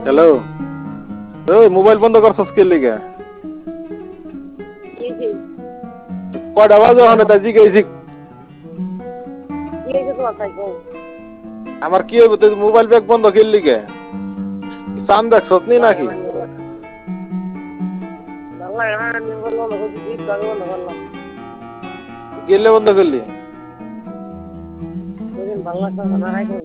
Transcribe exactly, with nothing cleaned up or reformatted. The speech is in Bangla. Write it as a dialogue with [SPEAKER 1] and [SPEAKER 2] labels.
[SPEAKER 1] হ্যালো, ওই মোবাইল বন্ধ করছস কে লিগা?
[SPEAKER 2] কি কি
[SPEAKER 1] কয়টা বাজে ওখানে তাই জিগাইছি।
[SPEAKER 2] কি হয়েছে তোমার তাই কও?
[SPEAKER 1] আমার কি হইব তুই মোবাইল ব্যাগ বন্ধ কে লিগা? চান দেখছস নি
[SPEAKER 2] লাগে
[SPEAKER 1] নাকি?
[SPEAKER 2] না নিয়ে ভাল লাগে না নিয়ে বললো বন্ধ করছি কি আমি বন্ধ করলাম।
[SPEAKER 1] গেলে বন্ধ করলি?
[SPEAKER 2] সেদিন ভাল লাগতো না রাইতে